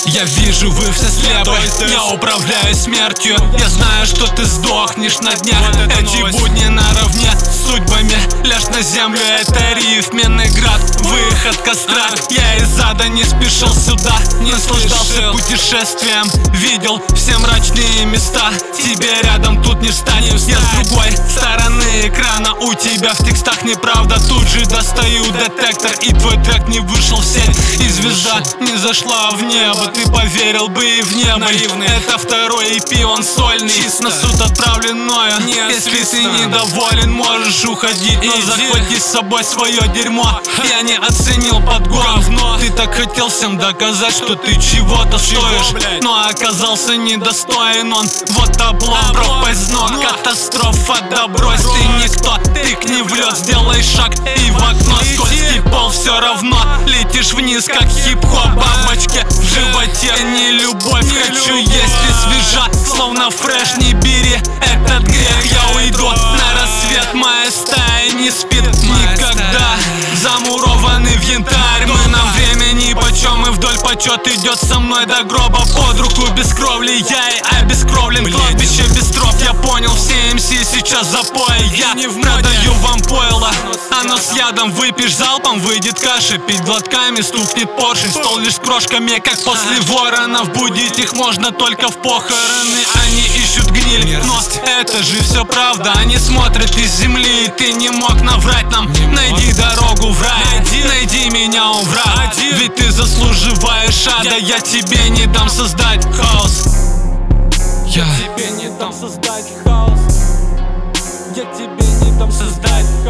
Я вижу, вы все слепы. Я управляю смертью. Я знаю, что ты сдохнешь на днях. Эти будни наравне с судьбами. Ляжь на землю, это риф, Менный град, выход костра. Я из ада не спешил сюда, не наслаждался путешествием. Видел все мрачные места. Тебе рядом тут не встанет. Я с другой стороны экрана. У тебя в текстах неправда. Тут же достаю детектор, и твой трек не вышел в сеть. И звезда не зашла в небо. Ты поверил бы и в небо. Наивный. Это второй EP, он сольный. На суд отправлен мною. Если ты недоволен, можешь уходить, но захвати с собой свое дерьмо. Я не оценил подгон. Ты так хотел всем доказать, что ты чего-то стоишь, но оказался недостоин он. Вот облом, пропасть дно, катастрофа, да брось, ты никто. Тыкни в лед, сделай шаг и в окно. Скользкий пол, все равно летишь вниз, как хип-хоп. Бабочки в животе, не любовь. Хочу есть и свежа, словно фреш, не бери этот грех. Я уйду на рассвет, моя стая не спит никогда. Замурованы в янтарь, мы нам времени почем. И вдоль почет идет со мной до гроба под руку. Без кровли я и обескровлен, кладбище без троп. Я понял, все МС сейчас запоя. Я не продаю вам пойло, оно с ядом. Выпьешь залпом, выйдет каша. Пить глотками, стукнет поршень. Стол лишь с крошками, как после воронов. Будить их можно только в похороны. Они ищут гниль, но это же все правда. Они смотрят из земли, и ты не мог наврать нам. Найди дорогу в рай, найди меня, у враг. Ведь ты заслуживаешь ада. Я тебе не дам создать хаос. Я тебе не дам создать хаос. Я тебе не дам создать хаос.